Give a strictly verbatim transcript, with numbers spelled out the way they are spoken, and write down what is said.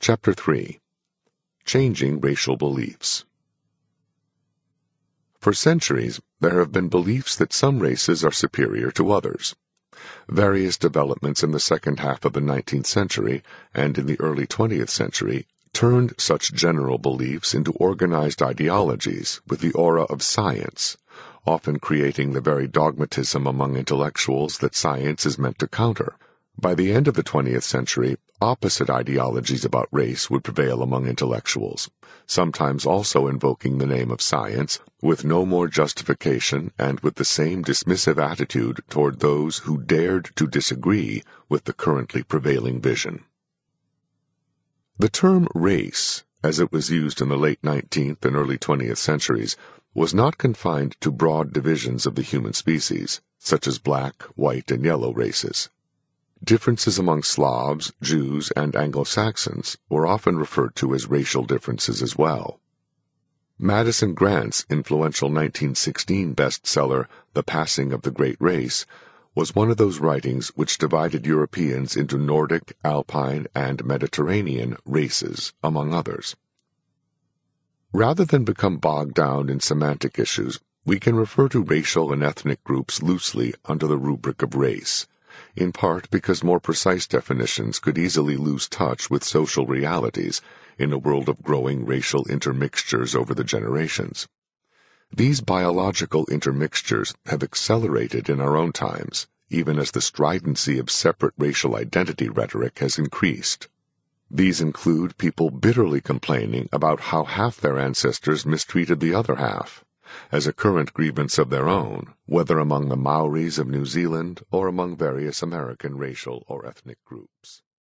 Chapter three. Changing Racial Beliefs. For centuries, there have been beliefs that some races are superior to others. Various developments in the second half of the nineteenth century and in the early twentieth century turned such general beliefs into organized ideologies with the aura of science, often creating the very dogmatism among intellectuals that science is meant to counter. By the end of the twentieth century, opposite ideologies about race would prevail among intellectuals, sometimes also invoking the name of science, with no more justification and with the same dismissive attitude toward those who dared to disagree with the currently prevailing vision. The term race, as it was used in the late nineteenth and early twentieth centuries, was not confined to broad divisions of the human species, such as black, white, and yellow races. Differences among Slavs, Jews, and Anglo-Saxons were often referred to as racial differences as well. Madison Grant's influential nineteen sixteen bestseller, The Passing of the Great Race, was one of those writings which divided Europeans into Nordic, Alpine, and Mediterranean races, among others. Rather than become bogged down in semantic issues, we can refer to racial and ethnic groups loosely under the rubric of race, in part because more precise definitions could easily lose touch with social realities in a world of growing racial intermixtures over the generations. These biological intermixtures have accelerated in our own times, even as the stridency of separate racial identity rhetoric has increased. These include people bitterly complaining about how half their ancestors mistreated the other half, as a current grievance of their own, whether among the Maoris of New Zealand or among various American racial or ethnic groups.